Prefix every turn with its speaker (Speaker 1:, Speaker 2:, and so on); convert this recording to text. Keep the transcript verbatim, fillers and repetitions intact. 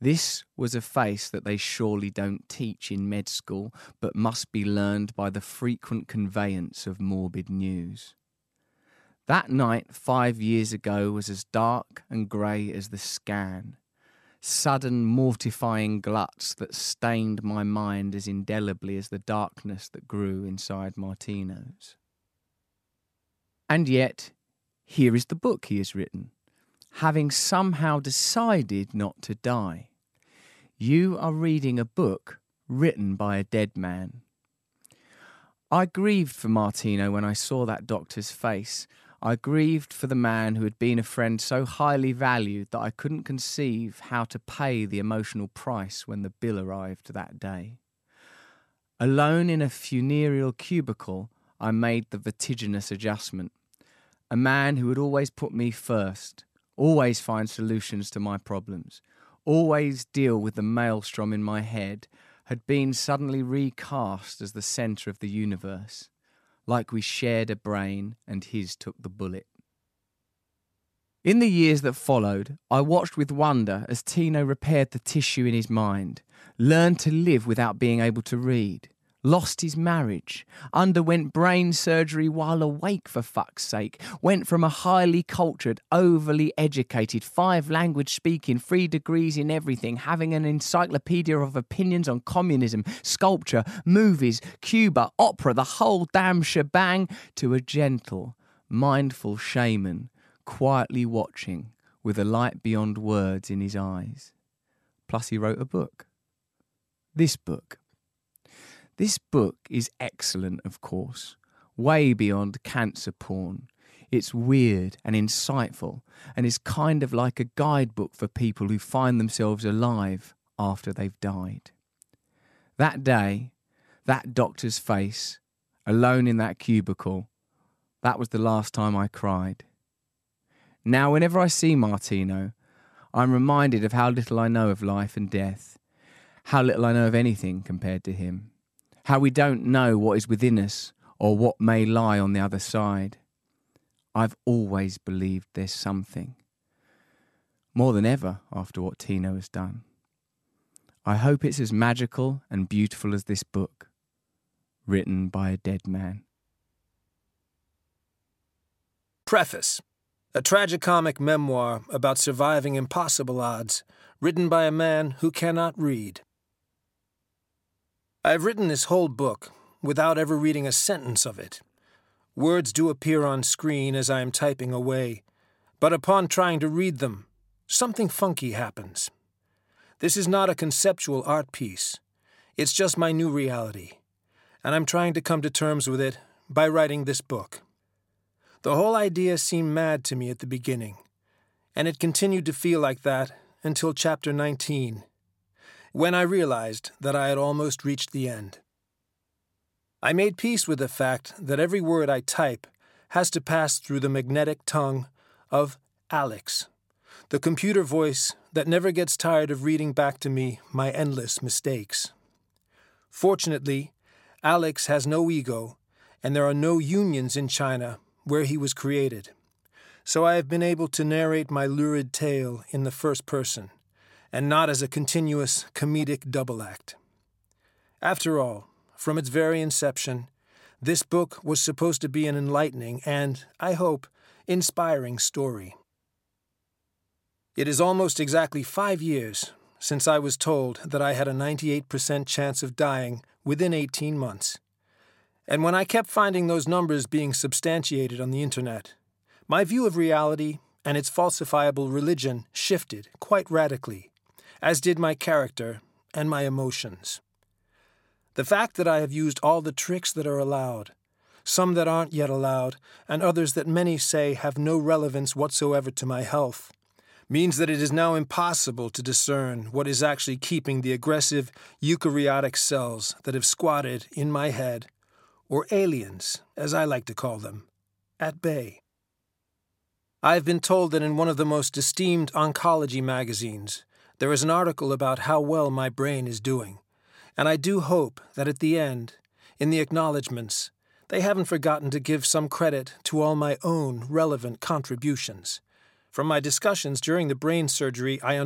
Speaker 1: This was a face that they surely don't teach in med school, but must be learned by the frequent conveyance of morbid news. That night five years ago was as dark and grey as the scan. Sudden mortifying gluts that stained my mind as indelibly as the darkness that grew inside Martino's. And yet, here is the book he has written, having somehow decided not to die. You are reading a book written by a dead man. I grieved for Martino when I saw that doctor's face. I grieved for the man who had been a friend so highly valued that I couldn't conceive how to pay the emotional price when the bill arrived that day. Alone in a funereal cubicle, I made the vertiginous adjustment. A man who would always put me first, always find solutions to my problems, always deal with the maelstrom in my head, had been suddenly recast as the centre of the universe, like we shared a brain and his took the bullet. In the years that followed, I watched with wonder as Tino repaired the tissue in his mind, learned to live without being able to read, lost his marriage, underwent brain surgery while awake for fuck's sake, went from a highly cultured, overly educated, five-language speaking, three degrees in everything, having an encyclopedia of opinions on communism, sculpture, movies, Cuba, opera, the whole damn shebang, to a gentle, mindful shaman, quietly watching, with a light beyond words in his eyes. Plus he wrote a book. This book. This book is excellent, of course, way beyond cancer porn. It's weird and insightful and is kind of like a guidebook for people who find themselves alive after they've died. That day, that doctor's face, alone in that cubicle, that was the last time I cried. Now, whenever I see Martino, I'm reminded of how little I know of life and death, how little I know of anything compared to him. How we don't know what is within us or what may lie on the other side. I've always believed there's something. More than ever after what Tino has done. I hope it's as magical and beautiful as this book, written by a dead man.
Speaker 2: Preface. A tragicomic memoir about surviving impossible odds, written by a man who cannot read. I've written this whole book without ever reading a sentence of it. Words do appear on screen as I am typing away, but upon trying to read them, something funky happens. This is not a conceptual art piece. It's just my new reality, and I'm trying to come to terms with it by writing this book. The whole idea seemed mad to me at the beginning, and it continued to feel like that until chapter nineteen. When I realized that I had almost reached the end. I made peace with the fact that every word I type has to pass through the magnetic tongue of Alex, the computer voice that never gets tired of reading back to me my endless mistakes. Fortunately, Alex has no ego, and there are no unions in China where he was created, so I have been able to narrate my lurid tale in the first person, and not as a continuous comedic double act. After all, from its very inception, this book was supposed to be an enlightening and, I hope, inspiring story. It is almost exactly five years since I was told that I had a ninety-eight percent chance of dying within eighteen months. And when I kept finding those numbers being substantiated on the internet, my view of reality and its falsifiable religion shifted quite radically, as did my character and my emotions. The fact that I have used all the tricks that are allowed, some that aren't yet allowed, and others that many say have no relevance whatsoever to my health, means that it is now impossible to discern what is actually keeping the aggressive eukaryotic cells that have squatted in my head, or aliens, as I like to call them, at bay. I have been told that in one of the most esteemed oncology magazines, there is an article about how well my brain is doing, and I do hope that at the end, in the acknowledgments, they haven't forgotten to give some credit to all my own relevant contributions. From my discussions during the brain surgery, I